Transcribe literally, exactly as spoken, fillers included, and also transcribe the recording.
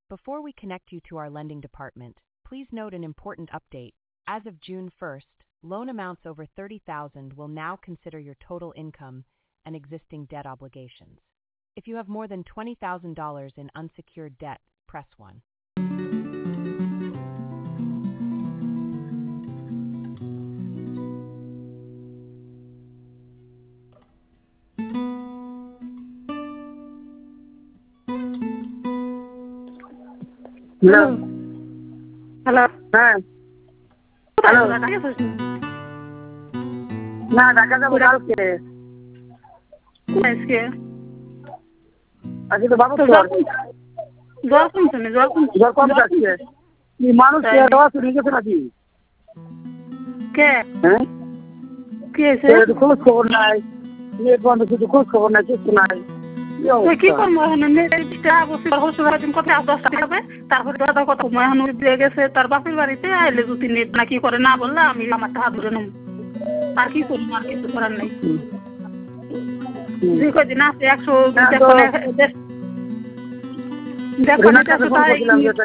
Before we connect you to our lending department, please note an important update. As of June first, loan amounts over thirty thousand dollars will now consider your total income and existing debt obligations. If you have more than twenty thousand dollars in unsecured debt, press one. Hello hello হ্যাঁ hello না ঢাকা যাবো কালকে আজকে আজকে তো বাবু জল কমছে না জল কমছে জ্বর কম যাচ্ছে মানুষ চলে গেছে নাকি কে হ্যাঁ কি হয়েছে খোঁজ খবর নাই মেয়ের বন্ধু কিছু খোঁজ খবর নাই কিছু নাই কি করবো এখন দিন কোথায় দশটা হবে তারপরে দাদা কত এখন দিয়ে গেছে তার বাপের বাড়িতে আইলে দু তিন মিনিট না কি করে না বললে আমি আমার হাত ধরে নেব আর কি করবো আর কিছু করার নেই যে কদিন আছে একশো দেখো